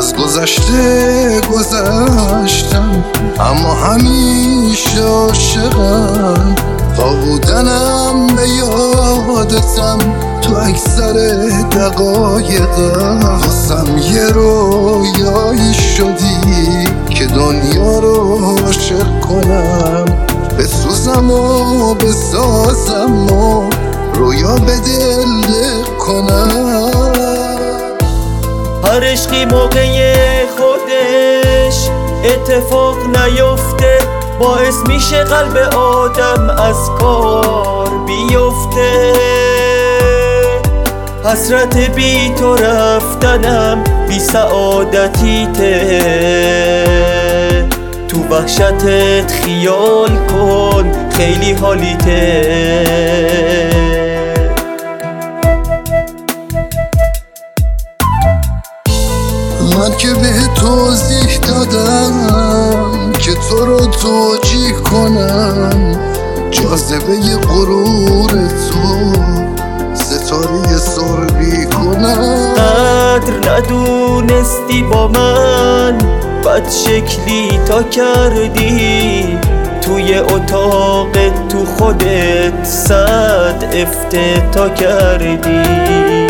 از گذشته گذشتم، اما همیشه عاشقم. تا بودنم به یادتم تو اکثر دقایقم. واسم یه رویایی شدی که دنیا رو عاشق کنم، بسوزم و بسازم و رویا به دل کنم. هر عشقی موقع خودش اتفاق نیفته، باعث میشه قلب آدم از کار بیفته. حسرت بی تو رفتنم بی سعادتیته، تو وحشتت خیال کن خیلی حالیته. من که به توضیح دادم که تو رو توجیه کنم، جاذبه غرور تو ستاره سربی کنم. قدر ندونستی با من بد شکلی تا کردی، توی اتاقت تو خودت صد افتتا کردی.